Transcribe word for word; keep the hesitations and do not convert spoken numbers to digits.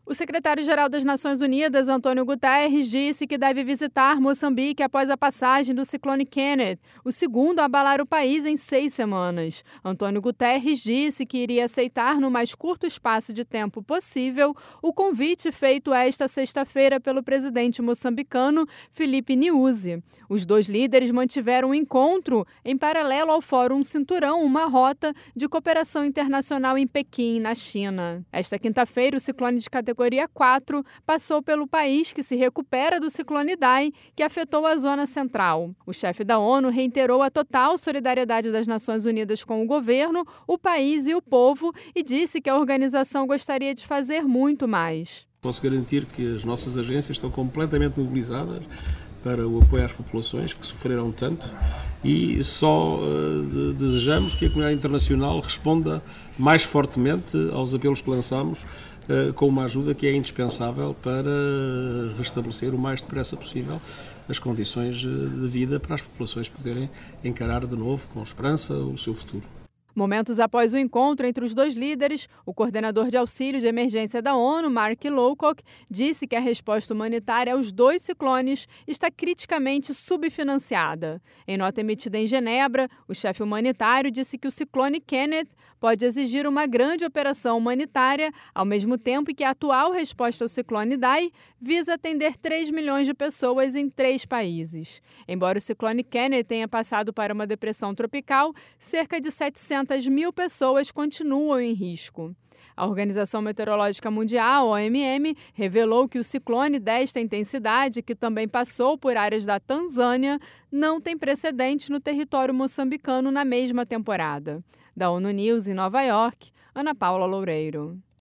O secretário-geral das Nações Unidas, Antônio Guterres, disse que deve visitar Moçambique após a passagem do ciclone Kenneth, o segundo a abalar o país em seis semanas. Antônio Guterres disse que iria aceitar, no mais curto espaço de tempo possível, o convite feito esta sexta-feira pelo presidente moçambicano, Filipe Nyusi. Os dois líderes mantiveram um encontro em paralelo ao Fórum Cinturão, uma rota de cooperação internacional em Pequim, na China. Esta quinta-feira, o ciclone de categoria Categoria quatro passou pelo país, que se recupera do ciclone Idai, que afetou a zona central. O chefe da ONU reiterou a total solidariedade das Nações Unidas com o governo, o país e o povo e disse que a organização gostaria de fazer muito mais. Posso garantir que as nossas agências estão completamente mobilizadas para o apoio às populações que sofreram tanto e só uh, desejamos que a comunidade internacional responda mais fortemente aos apelos que lançamos uh, com uma ajuda que é indispensável para restabelecer o mais depressa possível as condições de vida para as populações poderem encarar de novo com esperança o seu futuro. Momentos após o encontro entre os dois líderes, o coordenador de auxílio de emergência da ONU, Mark Lowcock, disse que a resposta humanitária aos dois ciclones está criticamente subfinanciada. Em nota emitida em Genebra, o chefe humanitário disse que o ciclone Kenneth pode exigir uma grande operação humanitária, ao mesmo tempo que a atual resposta ao ciclone Idai visa atender três milhões de pessoas em três países. Embora o ciclone Kenneth tenha passado para uma depressão tropical, cerca de setecentas mil pessoas continuam em risco. A Organização Meteorológica Mundial, O M M, revelou que o ciclone desta intensidade, que também passou por áreas da Tanzânia, não tem precedentes no território moçambicano na mesma temporada. Da ONU News em Nova York, Ana Paula Loureiro.